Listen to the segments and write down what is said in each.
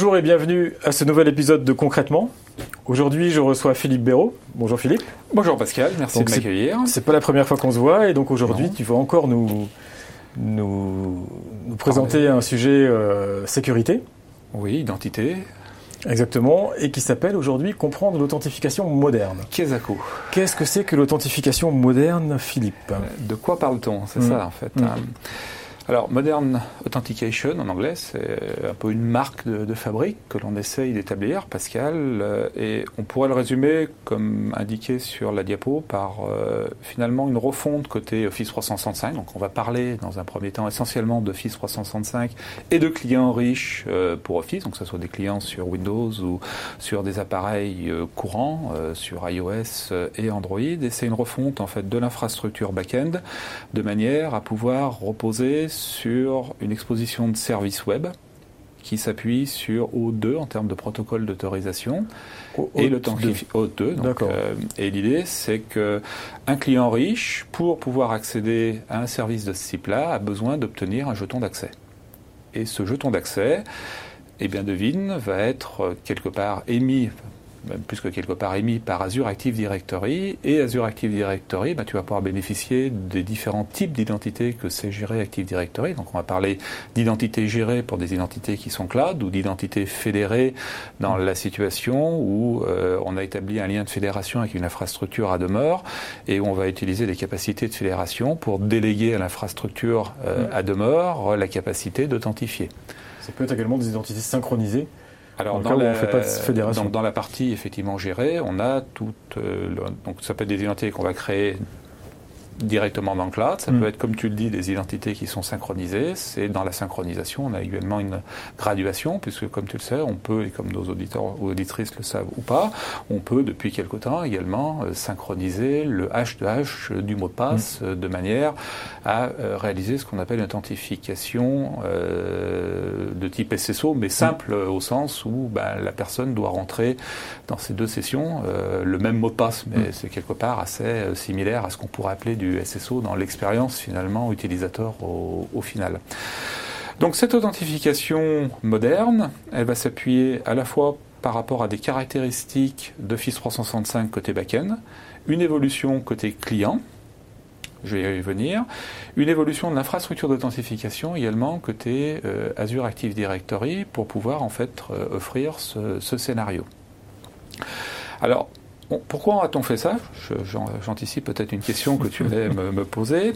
Bonjour et bienvenue à ce nouvel épisode de Concrètement. Aujourd'hui, je reçois Philippe Béraud. Bonjour Philippe. Bonjour Pascal, merci de m'accueillir. C'est pas la première fois qu'on se voit et donc aujourd'hui, tu vas encore nous présenter un sujet sécurité. Oui, identité. Exactement, et qui s'appelle aujourd'hui Comprendre l'authentification moderne. Kesako. Qu'est-ce que c'est que l'authentification moderne, Philippe ? De quoi parle-t-on ? C'est ça en fait. Alors, Modern Authentication, en anglais, c'est un peu une marque de fabrique que l'on essaye d'établir, Pascal, et on pourrait le résumer, comme indiqué sur la diapo, par finalement une refonte côté Office 365. Donc, on va parler dans un premier temps essentiellement d'Office 365 et de clients riches pour Office, donc que ce soit des clients sur Windows ou sur des appareils courants, sur iOS et Android. Et c'est une refonte en fait de l'infrastructure back-end de manière à pouvoir reposer sur une exposition de services web qui s'appuie sur O2 en termes de protocole d'autorisation et O2. Donc, et l'idée, c'est que un client riche, pour pouvoir accéder à un service de ce type-là, a besoin d'obtenir un jeton d'accès. Et ce jeton d'accès, eh bien, devine, va être quelque part émis, même plus que quelque part émis par Azure Active Directory. Et Azure Active Directory, tu vas pouvoir bénéficier des différents types d'identités que c'est géré Active Directory. Donc on va parler d'identités gérées pour des identités qui sont cloud ou d'identités fédérées dans la situation où on a établi un lien de fédération avec une infrastructure à demeure et où on va utiliser des capacités de fédération pour déléguer à l'infrastructure à demeure la capacité d'authentifier. Ça peut être également des identités synchronisées. Alors dans la partie effectivement gérée, on a donc ça peut être des identités qu'on va créer directement dans le cloud, ça peut être, comme tu le dis, des identités qui sont synchronisées. C'est dans la synchronisation, on a également une graduation, puisque comme tu le sais, on peut, et comme nos auditeurs ou auditrices le savent ou pas, on peut depuis quelque temps également synchroniser le hash de hash du mot de passe de manière à réaliser ce qu'on appelle une authentification de type SSO, mais simple au sens où la personne doit rentrer dans ces deux sessions le même mot de passe, mais c'est quelque part assez similaire à ce qu'on pourrait appeler du SSO dans l'expérience finalement utilisateur au final. Donc cette authentification moderne, elle va s'appuyer à la fois par rapport à des caractéristiques d'Office 365 côté back-end, une évolution côté client, je vais y revenir, une évolution de l'infrastructure d'authentification également côté Azure Active Directory pour pouvoir en fait offrir ce scénario. Alors, pourquoi a-t-on fait ça ? J'anticipe peut-être une question que tu allais me poser.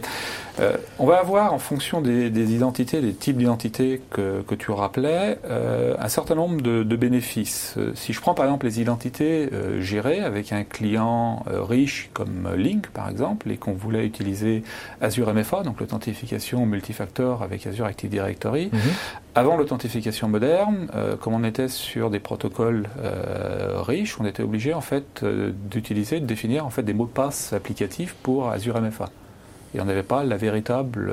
On va avoir, en fonction des identités, des types d'identités que tu rappelais, un certain nombre de bénéfices. Si je prends par exemple les identités gérées avec un client riche comme Link par exemple, et qu'on voulait utiliser Azure MFA, donc l'authentification multifacteur avec Azure Active Directory, avant l'authentification moderne, comme on était sur des protocoles riches, on était obligé en fait de définir en fait des mots de passe applicatifs pour Azure MFA. Et on n'avait pas la véritable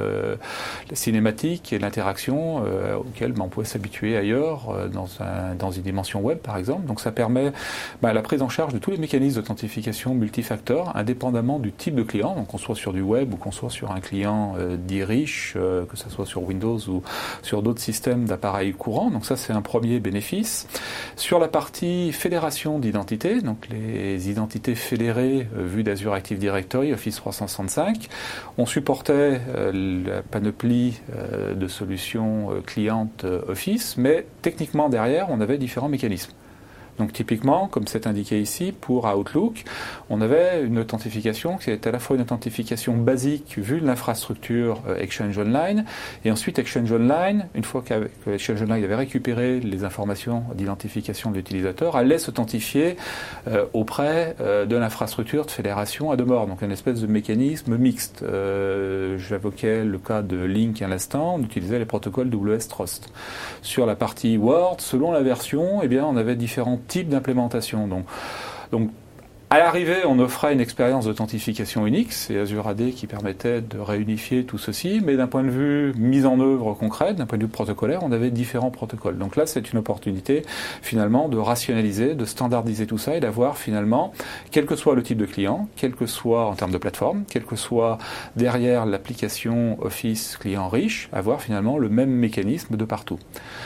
cinématique et l'interaction auquel on pouvait s'habituer ailleurs dans une dimension web par exemple. Donc ça permet la prise en charge de tous les mécanismes d'authentification multifacteur indépendamment du type de client, donc qu'on soit sur du web ou qu'on soit sur un client dit riche, que ce soit sur Windows ou sur d'autres systèmes d'appareils courants. Donc ça c'est un premier bénéfice. Sur la partie fédération d'identités, donc les identités fédérées vues d'Azure Active Directory, Office 365, on supportait la panoplie de solutions clientes Office, mais techniquement derrière, on avait différents mécanismes. Donc typiquement, comme c'est indiqué ici, pour Outlook, on avait une authentification qui était à la fois une authentification basique vue de l'infrastructure Exchange Online, et ensuite Exchange Online, une fois que Exchange Online avait récupéré les informations d'identification de l'utilisateur, allait s'authentifier auprès de l'infrastructure de fédération à demeure, donc une espèce de mécanisme mixte. J'évoquais le cas de Link à l'instant, on utilisait les protocoles WS Trust. Sur la partie Word, selon la version, on avait différents types d'implémentation. Donc à l'arrivée, on offrait une expérience d'authentification unique, c'est Azure AD qui permettait de réunifier tout ceci, mais d'un point de vue mise en œuvre concrète, d'un point de vue protocolaire, on avait différents protocoles. Donc là, c'est une opportunité finalement de rationaliser, de standardiser tout ça et d'avoir finalement, quel que soit le type de client, quel que soit en termes de plateforme, quel que soit derrière l'application Office client riche, avoir finalement le même mécanisme de partout.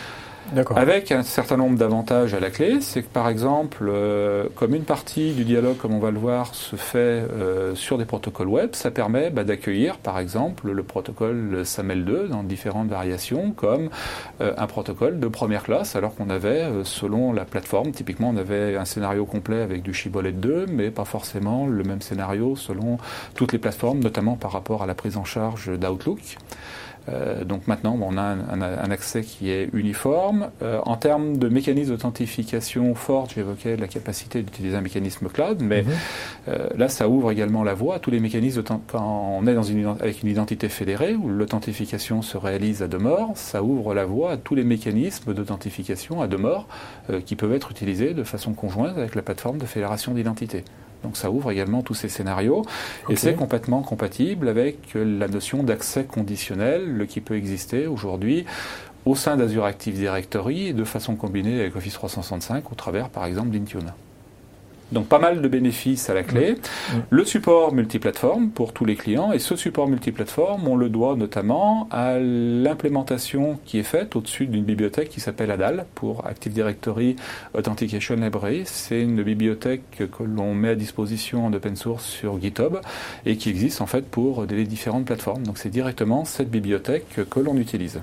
avec un certain nombre d'avantages à la clé. C'est que par exemple, comme une partie du dialogue, comme on va le voir, se fait sur des protocoles web, ça permet d'accueillir par exemple le protocole SAML2 dans différentes variations, comme un protocole de première classe, alors qu'on avait, selon la plateforme, typiquement on avait un scénario complet avec du Shibboleth 2, mais pas forcément le même scénario selon toutes les plateformes, notamment par rapport à la prise en charge d'Outlook. Donc maintenant, on a un accès qui est uniforme. En termes de mécanismes d'authentification forte, j'évoquais la capacité d'utiliser un mécanisme cloud, mais là, ça ouvre également la voie à tous les mécanismes. Quand on est avec une identité fédérée, où l'authentification se réalise à demeure, ça ouvre la voie à tous les mécanismes d'authentification à demeure qui peuvent être utilisés de façon conjointe avec la plateforme de fédération d'identité. Donc ça ouvre également tous ces scénarios et c'est complètement compatible avec la notion d'accès conditionnel qui peut exister aujourd'hui au sein d'Azure Active Directory et de façon combinée avec Office 365 au travers par exemple d'Intune. Donc pas mal de bénéfices à la clé. Le support multiplateforme pour tous les clients, et ce support multiplateforme, on le doit notamment à l'implémentation qui est faite au-dessus d'une bibliothèque qui s'appelle ADAL, pour Active Directory Authentication Library. C'est une bibliothèque que l'on met à disposition en open source sur GitHub et qui existe en fait pour les différentes plateformes. Donc c'est directement cette bibliothèque que l'on utilise.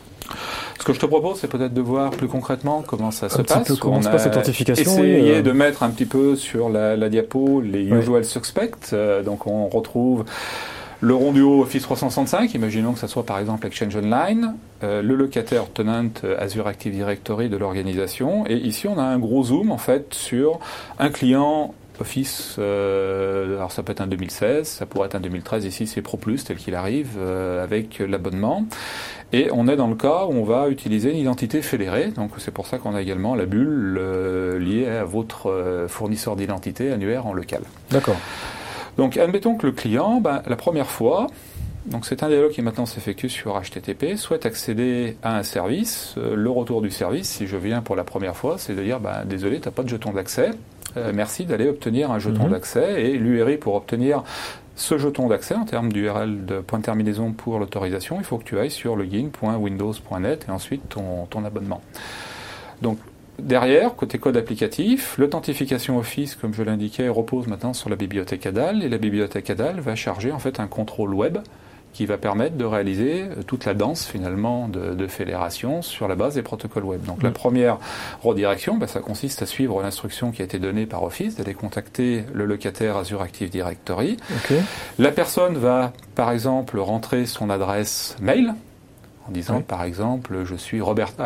Ce que je te propose, c'est peut-être de voir plus concrètement comment ça se passe. Comment se passe l'authentification. Essayer de mettre un petit peu sur la diapo les usual suspects. Donc on retrouve le rond du haut Office 365, imaginons que ça soit par exemple Exchange Online, le locataire tenant Azure Active Directory de l'organisation. Et ici, on a un gros zoom en fait sur un client Office, alors ça peut être un 2016, ça pourrait être un 2013, ici c'est Pro Plus tel qu'il arrive avec l'abonnement. Et on est dans le cas où on va utiliser une identité fédérée, donc c'est pour ça qu'on a également la bulle liée à votre fournisseur d'identité annuaire en local. D'accord. Donc admettons que le client, la première fois, donc c'est un dialogue qui maintenant s'effectue sur HTTP, souhaite accéder à un service. Le retour du service, si je viens pour la première fois, c'est de dire désolé, tu n'as pas de jeton d'accès. Merci d'aller obtenir un jeton d'accès, et l'URI pour obtenir ce jeton d'accès en termes d'URL de point de terminaison pour l'autorisation, il faut que tu ailles sur login.windows.net et ensuite ton abonnement. Donc derrière, côté code applicatif, l'authentification Office, comme je l'indiquais, repose maintenant sur la bibliothèque ADAL, et la bibliothèque ADAL va charger en fait un contrôle web qui va permettre de réaliser toute la danse finalement de fédération sur la base des protocoles web. Donc la première redirection, ça consiste à suivre l'instruction qui a été donnée par Office, d'aller contacter le locataire Azure Active Directory. La personne va par exemple rentrer son adresse mail, en disant par exemple je suis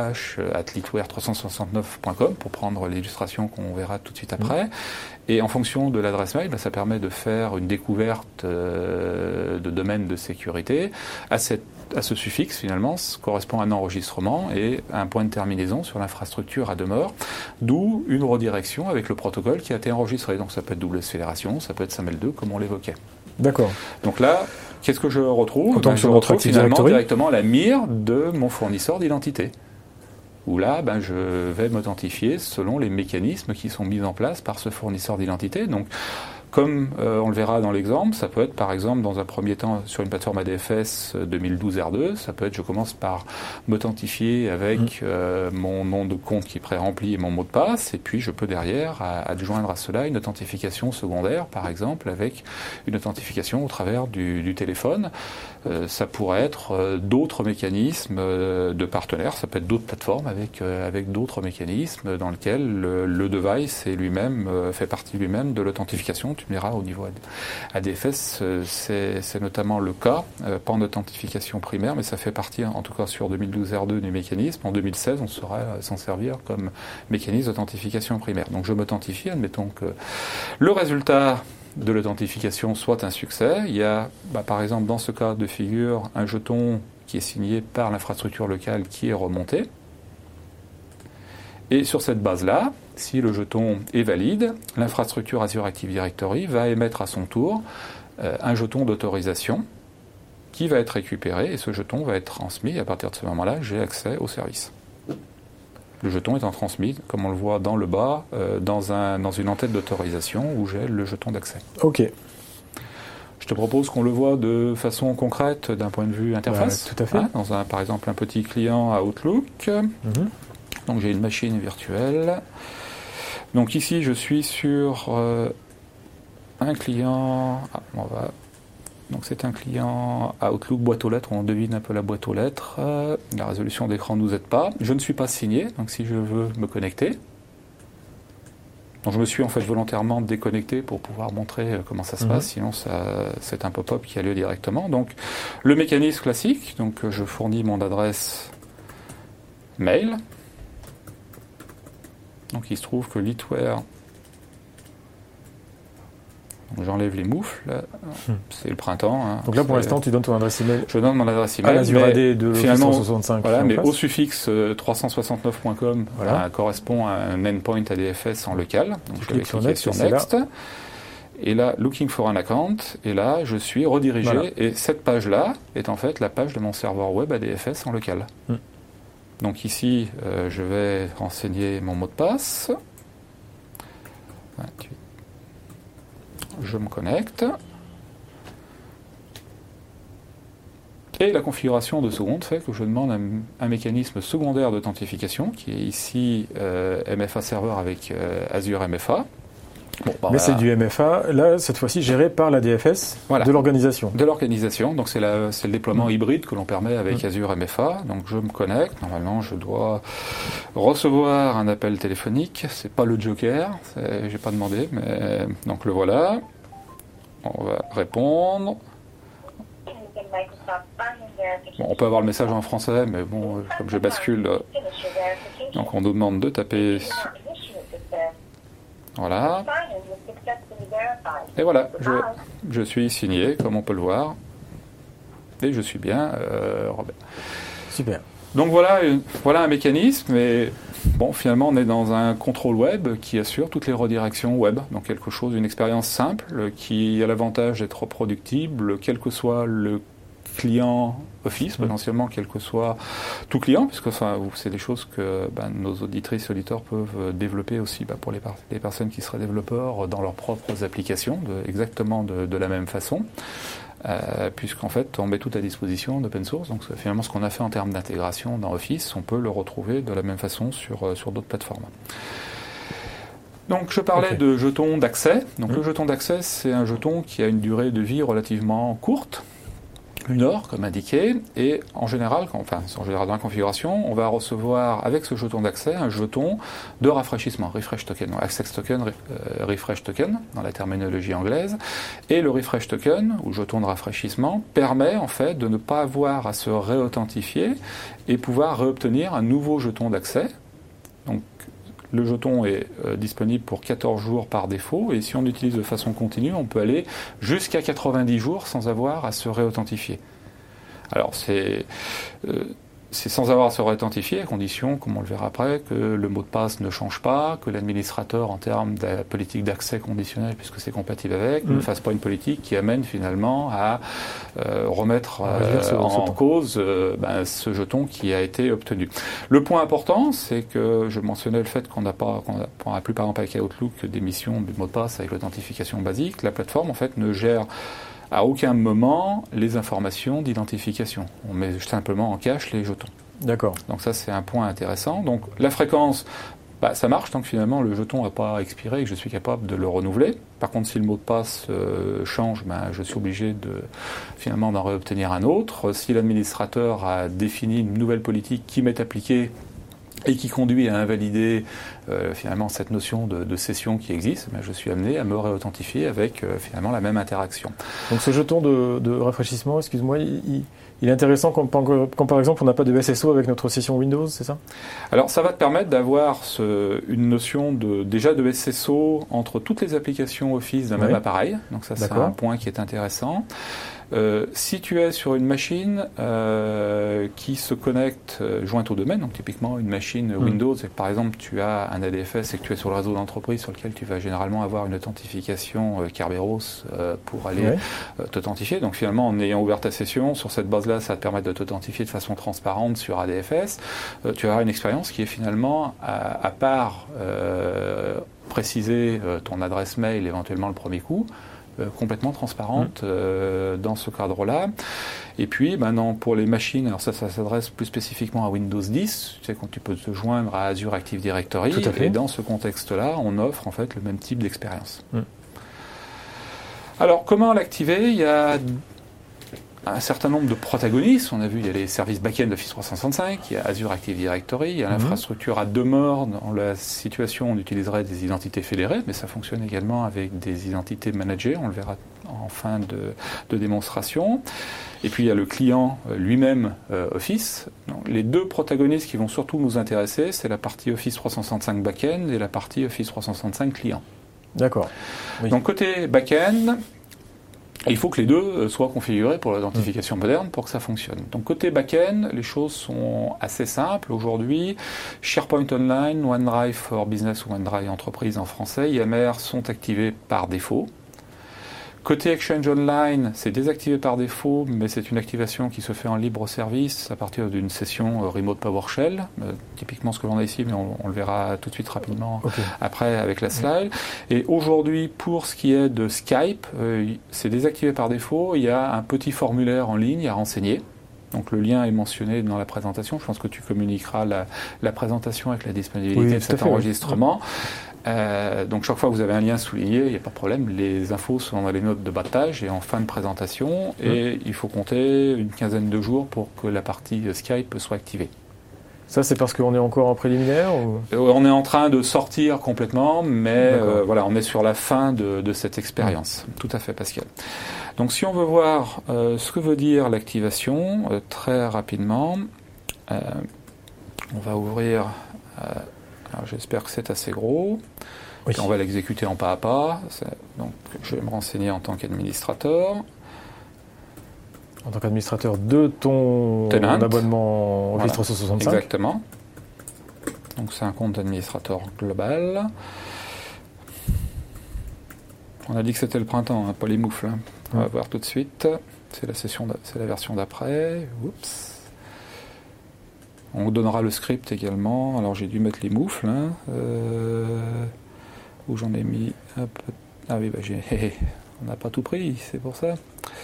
roberth@litware369.com pour prendre l'illustration qu'on verra tout de suite après. Et en fonction de l'adresse mail, ça permet de faire une découverte de domaine de sécurité. À ce suffixe, finalement, correspond à un enregistrement et un point de terminaison sur l'infrastructure à demeure, d'où une redirection avec le protocole qui a été enregistré. Donc ça peut être double fédération, ça peut être SAML2, comme on l'évoquait. D'accord. Donc là, qu'est-ce que je retrouve ? Je retrouve finalement directement la mire de mon fournisseur d'identité. Où là, je vais m'authentifier selon les mécanismes qui sont mis en place par ce fournisseur d'identité. Donc, comme on le verra dans l'exemple, ça peut être par exemple dans un premier temps sur une plateforme ADFS 2012 R2, ça peut être je commence par m'authentifier avec mon nom de compte qui est pré-rempli et mon mot de passe, et puis je peux derrière adjoindre à cela une authentification secondaire, par exemple avec une authentification au travers du téléphone. Ça pourrait être d'autres mécanismes de partenaires, ça peut être d'autres plateformes avec d'autres mécanismes dans lesquels le device est lui-même fait partie lui-même de l'authentification. Tu me diras, au niveau ADFS, c'est notamment le cas, pas en authentification primaire, mais ça fait partie, en tout cas sur 2012 R2, du mécanisme. En 2016, on saura s'en servir comme mécanisme d'authentification primaire. Donc je m'authentifie, admettons que le résultat de l'authentification soit un succès. Il y a, par exemple, dans ce cas de figure, un jeton qui est signé par l'infrastructure locale qui est remonté. Et sur cette base-là, si le jeton est valide, l'infrastructure Azure Active Directory va émettre à son tour un jeton d'autorisation qui va être récupéré, et ce jeton va être transmis, et à partir de ce moment-là, j'ai accès au service. Le jeton étant transmis, comme on le voit dans le bas, dans une entête d'autorisation où j'ai le jeton d'accès. Ok. Je te propose qu'on le voit de façon concrète d'un point de vue interface. Tout à fait. Dans par exemple un petit client à Outlook. Donc j'ai une machine virtuelle. Donc ici je suis sur un client. Donc c'est un client Outlook boîte aux lettres, on devine un peu la boîte aux lettres. La résolution d'écran ne nous aide pas. Je ne suis pas signé, donc si je veux me connecter. Donc je me suis en fait volontairement déconnecté pour pouvoir montrer comment ça se passe, sinon c'est un pop-up qui a lieu directement. Donc le mécanisme classique, donc je fournis mon adresse mail. Donc il se trouve que Litware, j'enlève les moufles, là. C'est le printemps. Hein. Donc là pour l'instant tu donnes ton adresse email. Je donne mon adresse email. À l'Azure AD de l'Office 365. Voilà, mais au suffixe 369.com correspond à un endpoint ADFS en local. Donc je vais cliquer sur Next. Et là, Looking for an account. Et là, je suis redirigé. Voilà. Et cette page-là est en fait la page de mon serveur web ADFS en local. Donc ici, je vais renseigner mon mot de passe. 28. Je me connecte. Et la configuration de seconde fait que je demande un mécanisme secondaire d'authentification qui est ici MFA Server avec Azure MFA. Bon, mais c'est du MFA, là, cette fois-ci, géré par la DFS de l'organisation. De l'organisation, donc c'est le déploiement hybride que l'on permet avec Azure MFA. Donc je me connecte, normalement je dois recevoir un appel téléphonique, c'est pas le Joker, j'ai pas demandé, mais donc le voilà. On va répondre. Bon, on peut avoir le message en français, mais bon, comme je bascule, donc on nous demande de taper. Voilà. Et voilà, je suis signé, comme on peut le voir. Et je suis bien Robert. Super. Donc voilà un mécanisme, et bon, finalement on est dans un contrôle web qui assure toutes les redirections web. Donc quelque chose, une expérience simple qui a l'avantage d'être reproductible, quel que soit le client Office, potentiellement quel que soit tout client, puisque c'est des choses que nos auditrices et auditeurs peuvent développer aussi pour les personnes qui seraient développeurs dans leurs propres applications, exactement de la même façon, puisqu'en fait on met tout à disposition d'open source. Donc finalement ce qu'on a fait en termes d'intégration dans Office, on peut le retrouver de la même façon sur d'autres plateformes. Donc je parlais de jetons d'accès. Donc le jeton d'accès, c'est un jeton qui a une durée de vie relativement courte, 1 heure comme indiqué, et en général dans la configuration, on va recevoir avec ce jeton d'accès un jeton de rafraîchissement, refresh token, access token, refresh token dans la terminologie anglaise, et le refresh token ou jeton de rafraîchissement permet en fait de ne pas avoir à se réauthentifier et pouvoir réobtenir un nouveau jeton d'accès. Donc le jeton est disponible pour 14 jours par défaut, et si on l'utilise de façon continue, on peut aller jusqu'à 90 jours sans avoir à se réauthentifier. Alors c'est sans avoir à se réauthentifier, à condition, comme on le verra après, que le mot de passe ne change pas, que l'administrateur, en termes de la politique d'accès conditionnel, puisque c'est compatible avec, ne fasse pas une politique qui amène finalement à remettre en cause ce jeton qui a été obtenu. Le point important, c'est que je mentionnais le fait qu'on n'a plus par exemple avec Outlook d'émission de mot de passe avec l'authentification basique. La plateforme en fait ne gère à aucun moment les informations d'identification. On met simplement en cache les jetons. D'accord. Donc ça, c'est un point intéressant. Donc la fréquence, ça marche tant que finalement le jeton n'a pas expiré et que je suis capable de le renouveler. Par contre, si le mot de passe change, je suis obligé finalement d'en réobtenir un autre. Si l'administrateur a défini une nouvelle politique qui m'est appliquée et qui conduit à invalider finalement cette notion de session qui existe, je suis amené à me réauthentifier avec finalement la même interaction. Donc ce jeton de rafraîchissement, excuse-moi, il est intéressant quand par exemple on n'a pas de SSO avec notre session Windows, c'est ça? Alors ça va te permettre d'avoir une notion déjà de SSO entre toutes les applications Office d'un même appareil, donc ça c'est un point qui est intéressant. Si tu es sur une machine qui se connecte jointe au domaine, donc typiquement une machine Windows, et que par exemple tu as un ADFS et que tu es sur le réseau d'entreprise sur lequel tu vas généralement avoir une authentification Kerberos pour aller t'authentifier. Donc finalement en ayant ouvert ta session, sur cette base-là, ça va te permettre de t'authentifier de façon transparente sur ADFS. Tu vas avoir une expérience qui est finalement, à part préciser ton adresse mail éventuellement le premier coup, complètement transparente dans ce cadre-là. Et puis maintenant pour les machines, alors ça s'adresse plus spécifiquement à Windows 10, tu sais, quand tu peux te joindre à Azure Active Directory, et dans ce contexte-là, on offre en fait le même type d'expérience. Alors comment l'activer? Il y a un certain nombre de protagonistes. On a vu, il y a les services back-end d'Office 365, il y a Azure Active Directory, il y a l'infrastructure à demeure. Dans la situation, on utiliserait des identités fédérées, mais ça fonctionne également avec des identités managées. On le verra en fin de démonstration. Et puis, il y a le client lui-même, Office. Donc, les deux protagonistes qui vont surtout nous intéresser, c'est la partie Office 365 back-end et la partie Office 365 client. D'accord. Oui. Donc, côté back-end, il faut que les deux soient configurés pour l'identification moderne pour que ça fonctionne. Donc côté back-end, les choses sont assez simples. Aujourd'hui, SharePoint Online, OneDrive for Business ou OneDrive Entreprise en français, IMR sont activés par défaut. Côté Exchange Online, c'est désactivé par défaut, mais c'est une activation qui se fait en libre service à partir d'une session Remote PowerShell, typiquement ce que l'on a ici, mais on le verra tout de suite rapidement après avec la slide. Et aujourd'hui, pour ce qui est de Skype, c'est désactivé par défaut. Il y a un petit formulaire en ligne à renseigner. Donc le lien est mentionné dans la présentation. Je pense que tu communiqueras la présentation avec la disponibilité de cet enregistrement. Donc chaque fois que vous avez un lien souligné, il n'y a pas de problème, les infos sont dans les notes de bas de page et en fin de présentation, et il faut compter une quinzaine de jours pour que la partie Skype soit activée. Ça, c'est parce qu'on est encore en préliminaire ou... On est en train de sortir complètement, mais voilà, on est sur la fin de cette expérience. Tout à fait, Pascal. Donc si on veut voir ce que veut dire l'activation, très rapidement, on va ouvrir... alors j'espère que c'est assez gros. Oui. On va l'exécuter en pas à pas. Donc, je vais me renseigner en tant qu'administrateur. En tant qu'administrateur de ton abonnement Office 365. Exactement. Donc c'est un compte d'administrateur global. On a dit que c'était le printemps, hein, pas les moufles. Hein. On va voir tout de suite. C'est la version d'après. Oups. On vous donnera le script également. Alors j'ai dû mettre les moufles. Hein. Où j'en ai mis un peu. Ah oui, on n'a pas tout pris, c'est pour ça.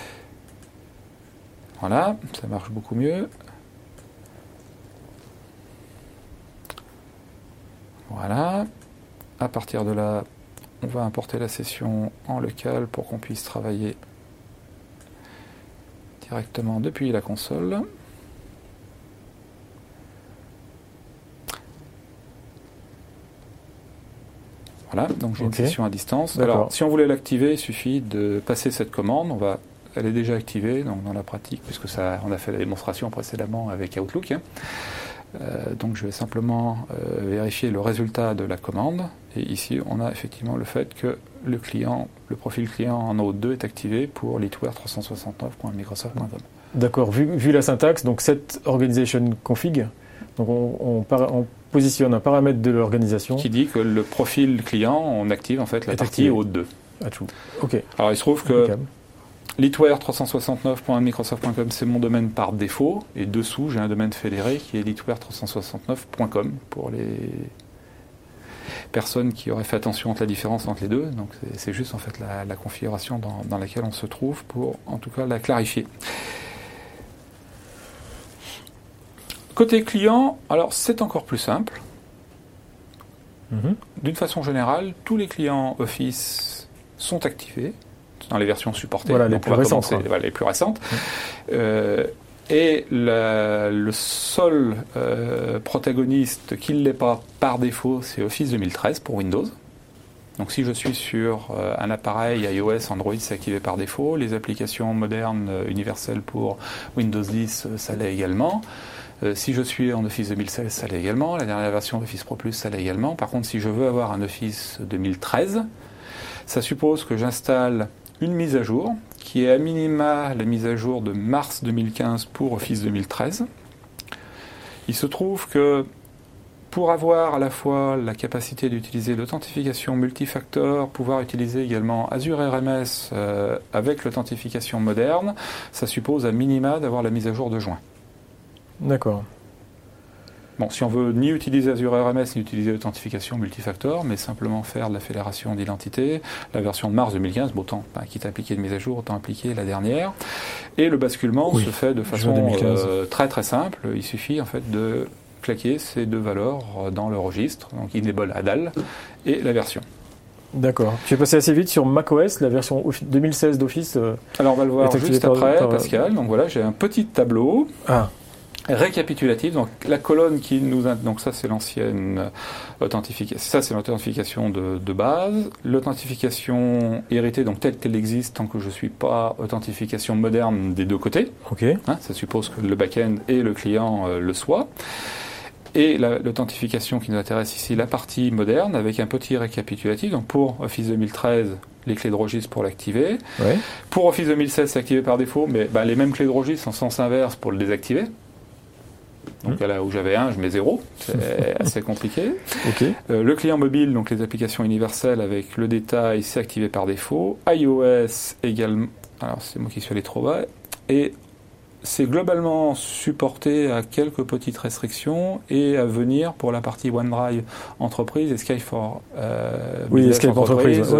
Voilà, ça marche beaucoup mieux. Voilà. À partir de là, on va importer la session en local pour qu'on puisse travailler directement depuis la console. Voilà, donc j'ai une session à distance. Alors, si on voulait l'activer, il suffit de passer cette commande. Elle est déjà activée donc dans la pratique, puisque on a fait la démonstration précédemment avec Outlook. Hein. Donc je vais simplement vérifier le résultat de la commande. Et ici, on a effectivement le fait que le profil client en Node2 est activé pour litware369.microsoft.com. D'accord, vu la syntaxe, donc set organization config, donc on positionne un paramètre de l'organisation qui dit que le profil client, on active en fait la partie Node2. Ok. Alors il se trouve que litware369.microsoft.com, c'est mon domaine par défaut, et dessous j'ai un domaine fédéré qui est litware369.com pour les personnes qui auraient fait attention entre la différence entre les deux. Donc c'est juste en fait la configuration dans laquelle on se trouve pour en tout cas la clarifier. Côté client, alors c'est encore plus simple. D'une façon générale, tous les clients Office sont activés dans les versions supportées. Voilà, les plus récentes. Voilà, les plus récentes. Et le seul protagoniste qui ne l'est pas par défaut, c'est Office 2013 pour Windows. Donc si je suis sur un appareil iOS, Android, c'est activé par défaut. Les applications modernes universelles pour Windows 10, ça l'est également. Si je suis en Office 2016, ça l'est également. La dernière version d'Office Pro Plus, ça l'est également. Par contre, si je veux avoir un Office 2013, ça suppose que j'installe une mise à jour, qui est à minima la mise à jour de mars 2015 pour Office 2013. Il se trouve que pour avoir à la fois la capacité d'utiliser l'authentification multifacteur, pouvoir utiliser également Azure RMS avec l'authentification moderne, ça suppose à minima d'avoir la mise à jour de juin. D'accord. Bon, si on veut ni utiliser Azure RMS, ni utiliser l'authentification multifactor, mais simplement faire de la fédération d'identité, la version de mars 2015, autant quitte à appliquer une mise à jour, autant appliquer la dernière. Et le basculement se fait de façon très très simple. Il suffit en fait de claquer ces deux valeurs dans le registre, donc enable ADAL et la version. D'accord. Je vais passer assez vite sur macOS, la version 2016 d'Office. Alors on va le voir juste après, Pascal. Donc voilà, j'ai un petit tableau. Récapitulatif, donc la colonne qui nous... Donc ça c'est l'ancienne authentification, ça c'est l'authentification de base. L'authentification héritée, donc telle qu'elle existe tant que je ne suis pas authentification moderne des deux côtés. Ça suppose que le back-end et le client le soient. Et l'authentification qui nous intéresse ici, la partie moderne, avec un petit récapitulatif. Donc pour Office 2013, les clés de registre pour l'activer. Pour Office 2016, c'est activé par défaut, mais les mêmes clés de registre en sens inverse pour le désactiver. Donc là où j'avais 1, je mets 0. C'est assez compliqué. Le client mobile, donc les applications universelles avec le détail, c'est activé par défaut. iOS également. Alors c'est moi qui suis allé trop bas. Et c'est globalement supporté à quelques petites restrictions et à venir pour la partie OneDrive Entreprise et Skype for Skype Entreprise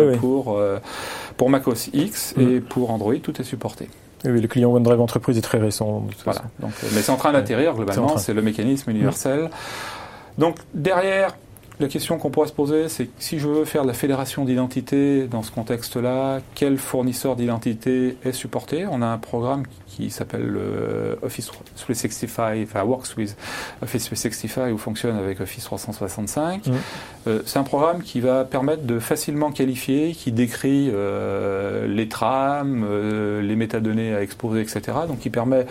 pour macOS X et pour Android, tout est supporté. Oui, le client OneDrive Entreprise est très récent. Voilà. Donc, mais c'est en train d'atterrir globalement, c'est le mécanisme universel. Donc derrière, la question qu'on pourrait se poser, c'est si je veux faire de la fédération d'identité dans ce contexte-là, quel fournisseur d'identité est supporté? On a un programme qui s'appelle Office 365, enfin Works with Office 365 ou fonctionne avec Office 365. C'est un programme qui va permettre de facilement qualifier, qui décrit les trames, les métadonnées à exposer, etc. Donc qui permet,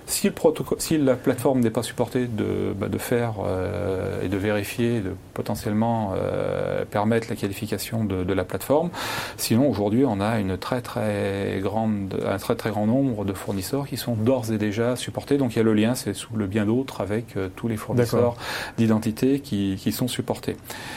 si la plateforme n'est pas supportée, de faire et de vérifier, de potentiellement permettre la qualification de la plateforme. Sinon, aujourd'hui, on a un très très grand nombre de fournisseurs qui sont d'ores et déjà supportés. Donc il y a le lien, c'est sous le bien d'autres avec tous les fournisseurs d'identité qui sont supportés.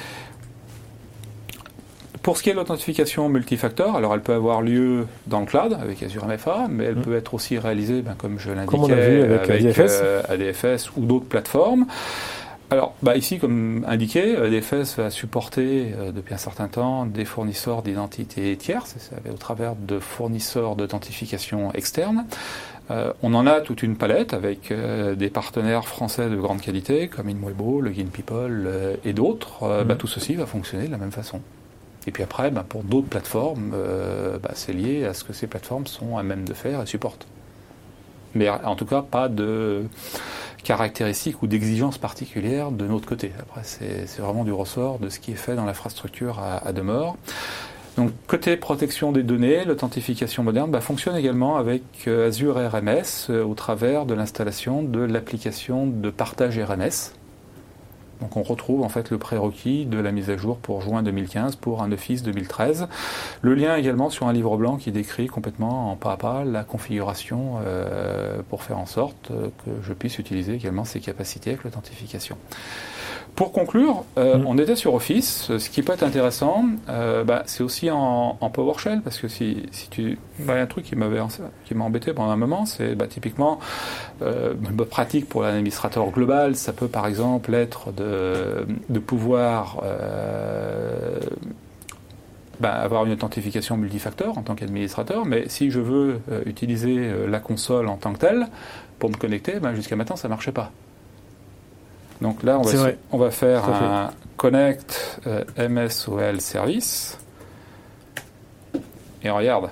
Pour ce qui est de l'authentification multifactor, alors elle peut avoir lieu dans le cloud avec Azure MFA, mais elle peut être aussi réalisée, comme je l'indiquais, avec ADFS ou d'autres plateformes. Alors, ici, comme indiqué, ADFS va supporter depuis un certain temps des fournisseurs d'identité tierces, au travers de fournisseurs d'authentification externe. On en a toute une palette avec des partenaires français de grande qualité, comme Inwebo, Login People et d'autres. Tout ceci va fonctionner de la même façon. Et puis après, pour d'autres plateformes, c'est lié à ce que ces plateformes sont à même de faire et supportent. Mais en tout cas, pas de caractéristiques ou d'exigences particulières de notre côté. Après, c'est vraiment du ressort de ce qui est fait dans l'infrastructure à demeure. Donc, côté protection des données, l'authentification moderne fonctionne également avec Azure RMS au travers de l'installation de l'application de partage RMS. Donc on retrouve en fait le prérequis de la mise à jour pour juin 2015 pour un Office 2013. Le lien également sur un livre blanc qui décrit complètement en pas à pas la configuration pour faire en sorte que je puisse utiliser également ces capacités avec l'authentification. Pour conclure, on était sur Office. Ce qui peut être intéressant, c'est aussi en PowerShell, parce que si tu, un truc qui m'a embêté pendant un moment, c'est typiquement une pratique pour l'administrateur global. Ça peut par exemple être de pouvoir avoir une authentification multifactor en tant qu'administrateur, mais si je veux utiliser la console en tant que telle pour me connecter, jusqu'à maintenant ça marchait pas. Donc là, on va faire un Connect MSOL Service. Et regarde.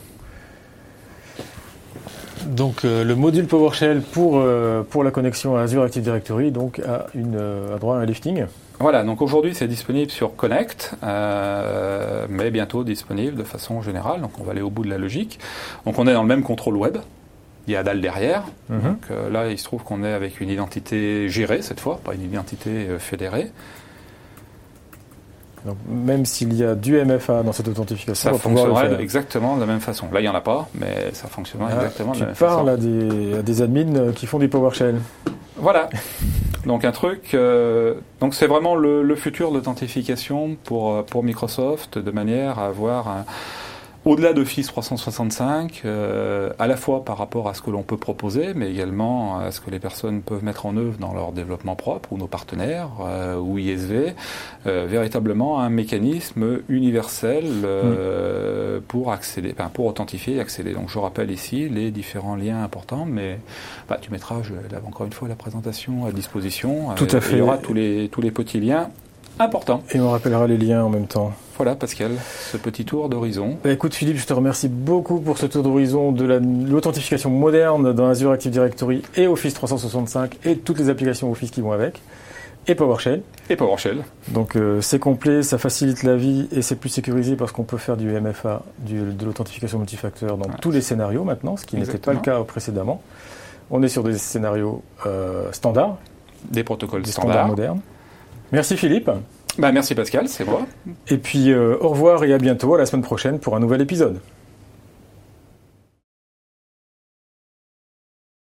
Donc le module PowerShell pour la connexion à Azure Active Directory a droit à un lifting. Voilà, donc aujourd'hui c'est disponible sur Connect, mais bientôt disponible de façon générale. Donc on va aller au bout de la logique. Donc on est dans le même contrôle web. Il y a ADAL derrière. Donc là, il se trouve qu'on est avec une identité gérée cette fois, pas une identité fédérée. Donc, même s'il y a du MFA dans cette authentification, ça fonctionnerait exactement de la même façon. Là, il n'y en a pas, mais ça fonctionnerait exactement de la même façon. Tu parles à des admins qui font du PowerShell. Voilà. Donc un truc. Donc c'est vraiment le futur de l'authentification pour Microsoft, de manière à avoir Au-delà d'Office 365, à la fois par rapport à ce que l'on peut proposer, mais également à ce que les personnes peuvent mettre en œuvre dans leur développement propre, ou nos partenaires, ou ISV, véritablement un mécanisme universel pour accéder, pour authentifier et accéder. Donc je rappelle ici les différents liens importants, mais tu mettras encore une fois la présentation à disposition. Tout à fait. Il y aura tous les petits liens importants. Et on rappellera les liens en même temps. Voilà Pascal, ce petit tour d'horizon. Écoute Philippe, je te remercie beaucoup pour ce tour d'horizon de l'authentification moderne dans Azure Active Directory et Office 365 et toutes les applications Office qui vont avec. Et PowerShell. Donc c'est complet, ça facilite la vie et c'est plus sécurisé parce qu'on peut faire du MFA, de l'authentification multifacteur dans tous les scénarios maintenant, ce qui n'était pas le cas précédemment. On est sur des scénarios standards. Des protocoles standards modernes. Merci Philippe. Merci Pascal, c'est moi. Et puis au revoir et à bientôt, à la semaine prochaine pour un nouvel épisode.